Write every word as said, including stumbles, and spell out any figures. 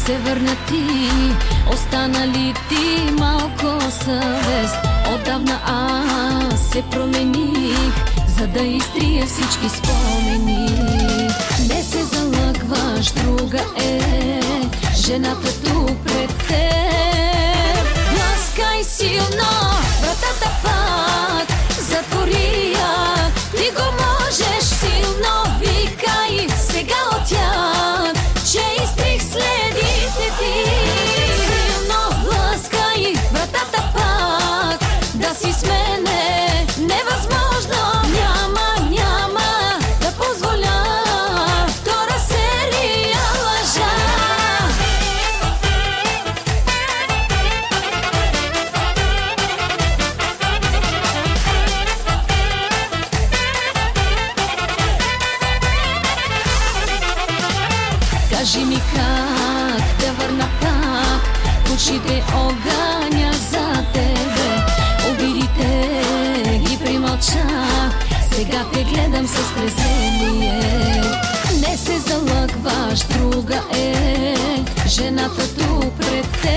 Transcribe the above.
се върна ти, остана ли ти малко съвест? Отдавна аз се промених, за да изтрия всички спомени. Не се залъгваш, друга е жената тук пред теб. Ласкай силно, вратата пак затвори я. Ти го можеш силно, викай сега от тях, че изтрих следите ти. Силно ласкай вратата пак, да си с мене невъзможно. Няма, няма да позволя втора серия лъжа. Кажи ми как да върна пак в очите огъня за тебе. Обидите ги примълчах, сега те гледам с презрение. Не се залъгваш, друга е жената тук пред теб.